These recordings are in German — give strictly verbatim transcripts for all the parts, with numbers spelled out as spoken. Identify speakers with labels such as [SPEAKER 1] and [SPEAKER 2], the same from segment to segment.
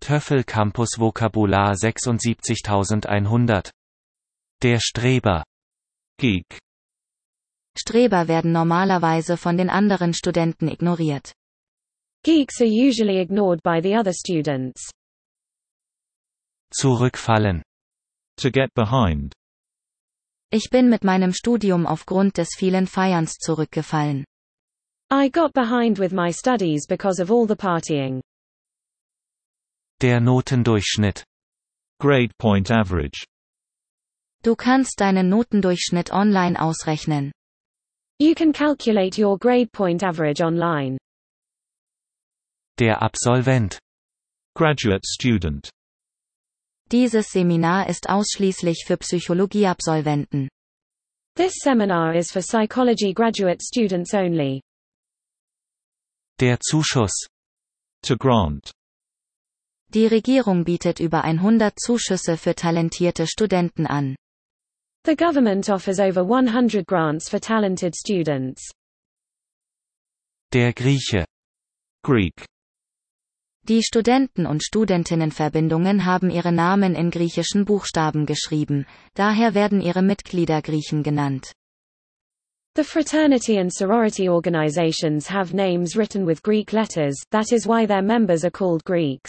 [SPEAKER 1] TOEFL Campus Vokabular sechsundsiebzigtausendeinhundert. Der Streber.
[SPEAKER 2] Geek.
[SPEAKER 3] Streber werden normalerweise von den anderen Studenten ignoriert.
[SPEAKER 4] Geeks are usually ignored by the other students.
[SPEAKER 1] Zurückfallen.
[SPEAKER 2] To get behind.
[SPEAKER 3] Ich bin mit meinem Studium aufgrund des vielen Feierns zurückgefallen.
[SPEAKER 4] I got behind with my studies because of all the partying.
[SPEAKER 1] Der Notendurchschnitt.
[SPEAKER 2] Grade point average.
[SPEAKER 3] Du kannst deinen Notendurchschnitt online ausrechnen.
[SPEAKER 4] You can calculate your grade point average online.
[SPEAKER 1] Der Absolvent.
[SPEAKER 2] Graduate student.
[SPEAKER 3] Dieses Seminar ist ausschließlich für Psychologieabsolventen.
[SPEAKER 4] This seminar is for psychology graduate students only.
[SPEAKER 1] Der Zuschuss.
[SPEAKER 2] To grant.
[SPEAKER 3] Die Regierung bietet über hundert Zuschüsse für talentierte Studenten an.
[SPEAKER 4] The government offers over one hundred grants for talented students.
[SPEAKER 1] Der Grieche.
[SPEAKER 2] Greek.
[SPEAKER 3] Die Studenten- und Studentinnenverbindungen haben ihre Namen in griechischen Buchstaben geschrieben, daher werden ihre Mitglieder Griechen genannt.
[SPEAKER 4] The fraternity and sorority organizations have names written with Greek letters, that is why their members are called Greeks.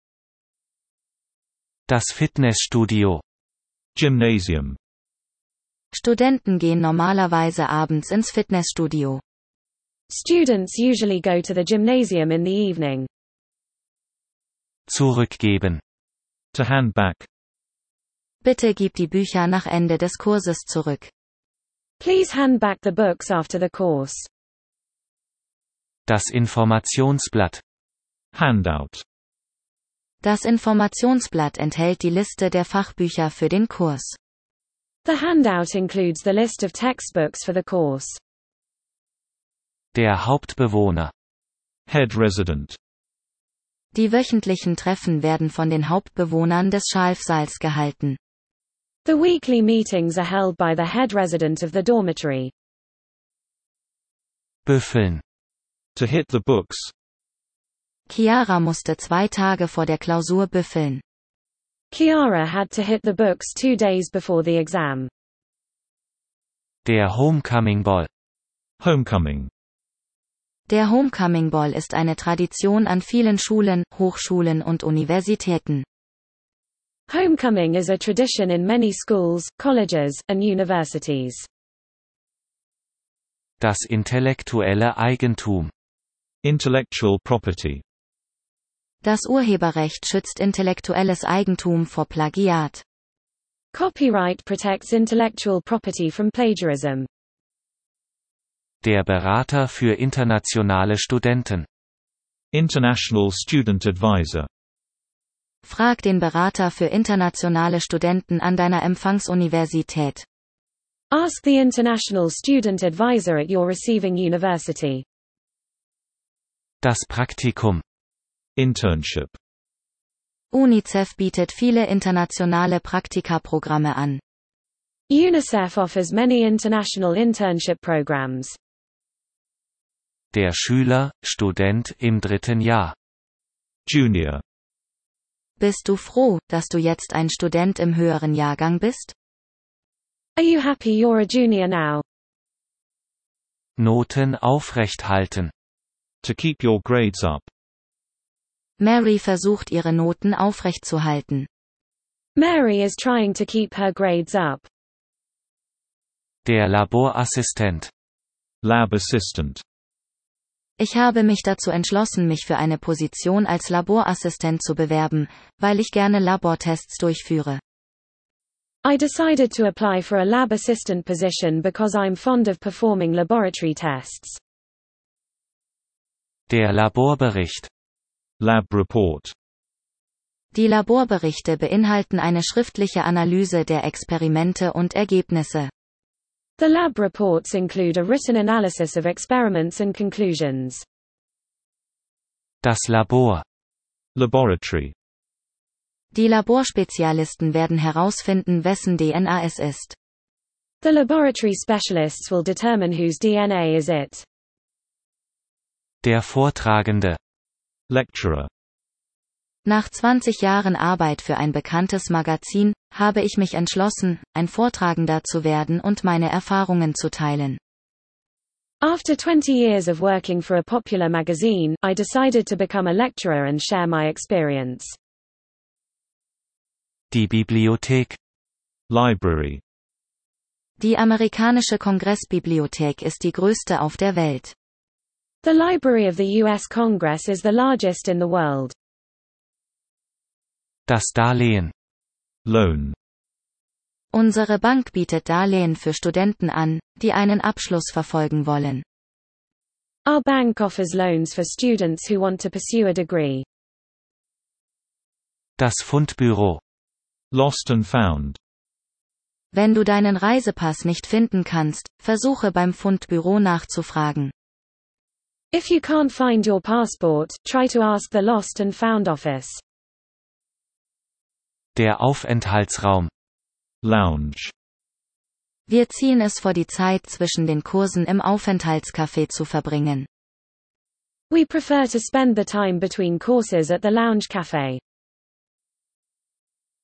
[SPEAKER 1] Das Fitnessstudio.
[SPEAKER 2] Gymnasium.
[SPEAKER 3] Studenten gehen normalerweise abends ins Fitnessstudio.
[SPEAKER 4] Students usually go to the gymnasium in the evening.
[SPEAKER 1] Zurückgeben.
[SPEAKER 2] To hand back.
[SPEAKER 3] Bitte gib die Bücher nach Ende des Kurses zurück.
[SPEAKER 4] Please hand back the books after the course.
[SPEAKER 1] Das Informationsblatt.
[SPEAKER 2] Handout.
[SPEAKER 3] Das Informationsblatt enthält die Liste der Fachbücher für den Kurs.
[SPEAKER 4] The handout includes the list of textbooks for the course.
[SPEAKER 1] Der Hauptbewohner.
[SPEAKER 2] Head resident.
[SPEAKER 3] Die wöchentlichen Treffen werden von den Hauptbewohnern des Schalfsaals gehalten.
[SPEAKER 4] The weekly meetings are held by the head resident of the dormitory.
[SPEAKER 1] Büffeln.
[SPEAKER 2] To hit the books.
[SPEAKER 3] Chiara musste zwei Tage vor der Klausur büffeln.
[SPEAKER 4] Chiara had to hit the books two days before the exam.
[SPEAKER 1] Der Homecoming Ball.
[SPEAKER 2] Homecoming.
[SPEAKER 3] Der Homecoming Ball ist eine Tradition an vielen Schulen, Hochschulen und Universitäten.
[SPEAKER 4] Homecoming is a tradition in many schools, colleges, and universities.
[SPEAKER 1] Das intellektuelle Eigentum.
[SPEAKER 2] Intellectual property.
[SPEAKER 3] Das Urheberrecht schützt intellektuelles Eigentum vor Plagiat.
[SPEAKER 4] Copyright protects intellectual property from plagiarism.
[SPEAKER 1] Der Berater für internationale Studenten.
[SPEAKER 2] International Student Advisor.
[SPEAKER 3] Frag den Berater für internationale Studenten an deiner Empfangsuniversität.
[SPEAKER 4] Ask the international student advisor at your receiving university.
[SPEAKER 1] Das Praktikum.
[SPEAKER 2] Internship.
[SPEAKER 3] UNICEF bietet viele internationale Praktikaprogramme an.
[SPEAKER 4] UNICEF offers many international internship programs.
[SPEAKER 1] Der Schüler, Student im dritten Jahr.
[SPEAKER 2] Junior.
[SPEAKER 3] Bist du froh, dass du jetzt ein Student im höheren Jahrgang bist?
[SPEAKER 4] Are you happy you're a junior now?
[SPEAKER 1] Noten aufrechthalten.
[SPEAKER 2] To keep your grades up.
[SPEAKER 3] Mary versucht ihre Noten aufrechtzuhalten.
[SPEAKER 4] Mary is trying to keep her grades up.
[SPEAKER 1] Der Laborassistent.
[SPEAKER 2] Lab assistant.
[SPEAKER 3] Ich habe mich dazu entschlossen, mich für eine Position als Laborassistent zu bewerben, weil ich gerne Labortests durchführe.
[SPEAKER 4] I decided to apply for a lab assistant position because I'm fond of performing laboratory tests.
[SPEAKER 1] Der Laborbericht.
[SPEAKER 2] Lab report.
[SPEAKER 3] Die Laborberichte beinhalten eine schriftliche Analyse der Experimente und Ergebnisse.
[SPEAKER 4] The lab reports include a written analysis of experiments and conclusions.
[SPEAKER 1] Das Labor.
[SPEAKER 2] Laboratory.
[SPEAKER 3] Die Laborspezialisten werden herausfinden, wessen D N A es ist.
[SPEAKER 4] The laboratory specialists will determine whose D N A is it.
[SPEAKER 1] Der Vortragende.
[SPEAKER 2] Lecturer.
[SPEAKER 3] Nach zwanzig Jahren Arbeit für ein bekanntes Magazin, habe ich mich entschlossen, ein Vortragender zu werden und meine Erfahrungen zu teilen.
[SPEAKER 4] After twenty years of working for a popular magazine, I decided to become a lecturer and share my experience.
[SPEAKER 1] Die Bibliothek.
[SPEAKER 2] Library.
[SPEAKER 3] Die amerikanische Kongressbibliothek ist die größte auf der Welt.
[SPEAKER 4] The Library of the U S Congress is the largest in the world.
[SPEAKER 1] Das Darlehen.
[SPEAKER 2] Loan.
[SPEAKER 3] Unsere Bank bietet Darlehen für Studenten an, die einen Abschluss verfolgen wollen.
[SPEAKER 4] Our bank offers loans for students who want to pursue a degree.
[SPEAKER 1] Das Fundbüro.
[SPEAKER 2] Lost and found.
[SPEAKER 3] Wenn du deinen Reisepass nicht finden kannst, versuche beim Fundbüro nachzufragen.
[SPEAKER 4] If you can't find your passport, try to ask the Lost and Found office.
[SPEAKER 1] Der Aufenthaltsraum.
[SPEAKER 2] Lounge.
[SPEAKER 3] Wir ziehen es vor, die Zeit zwischen den Kursen im Aufenthaltscafé zu verbringen.
[SPEAKER 4] We prefer to spend the time between courses at the lounge cafe.